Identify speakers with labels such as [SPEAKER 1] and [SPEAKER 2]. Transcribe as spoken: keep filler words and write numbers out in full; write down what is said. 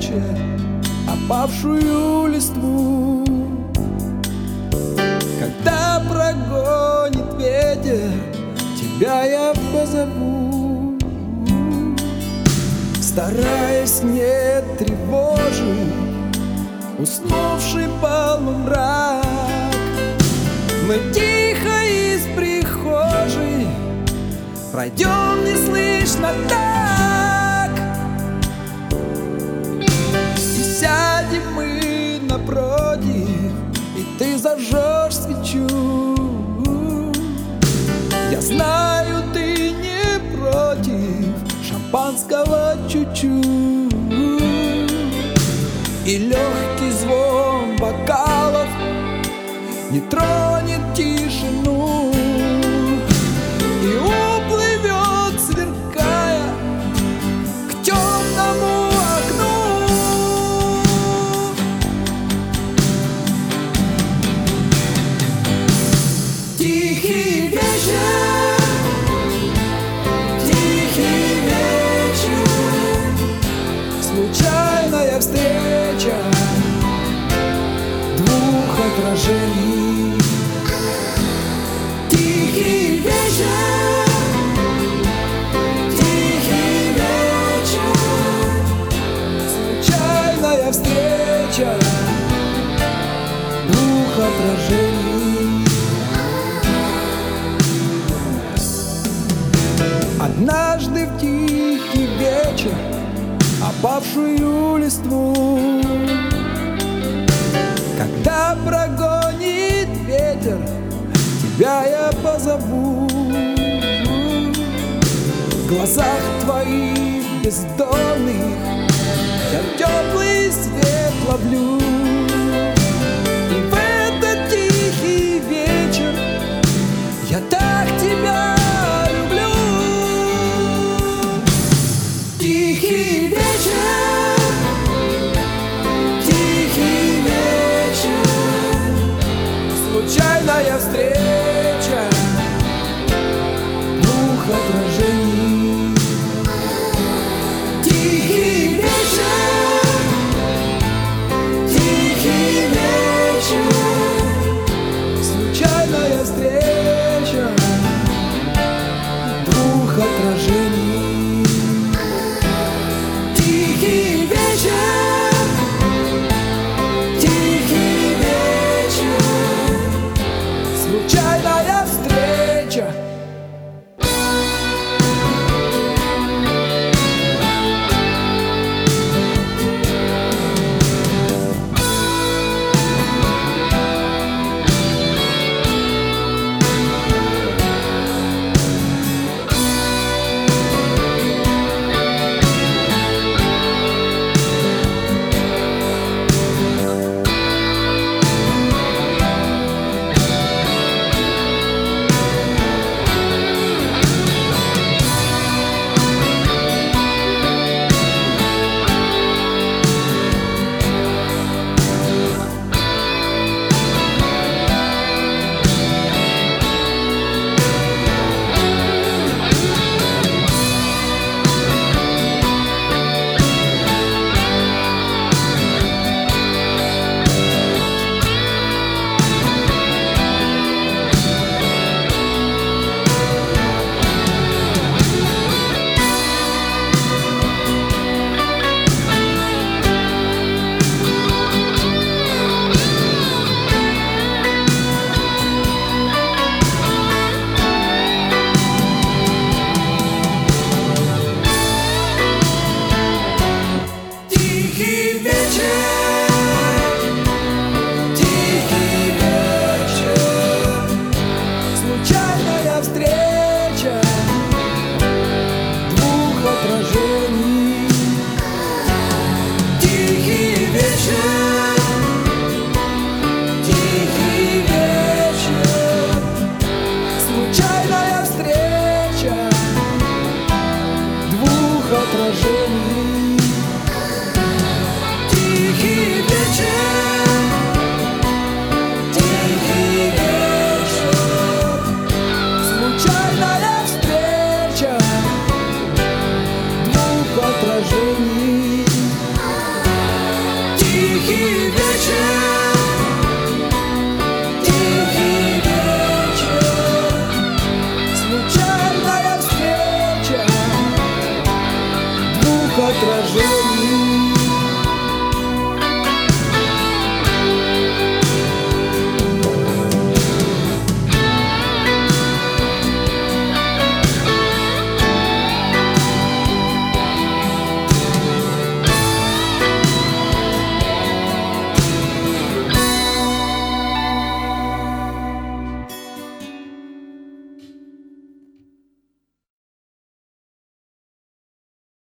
[SPEAKER 1] встрече опавшую листву. Когда прогонит ветер, тебя я позову, стараясь не тревожить уснувший полумрак. Мы тихо из прихожей пройдем неслышно так, и сядем мы напротив, и ты зажжешь свечу. Я знаю, ты не против шампанского чуть-чуть, и легкий звон бокалов не тронет тишину, и уплывет, сверкая, к темному окну. Тихий вечер, тихий вечер, случайная встреча двух отражений. Тихий вечер, тихий вечер, случайная встреча двух отражений. Однажды в тихий вечер опавшую листву, когда прогонит ветер, тебя я позову. В глазах твоих бездонных я теплый свет ловлю, и в этот тихий вечер я так тебя люблю. Тихий вечер, тихий вечер, случайная встреча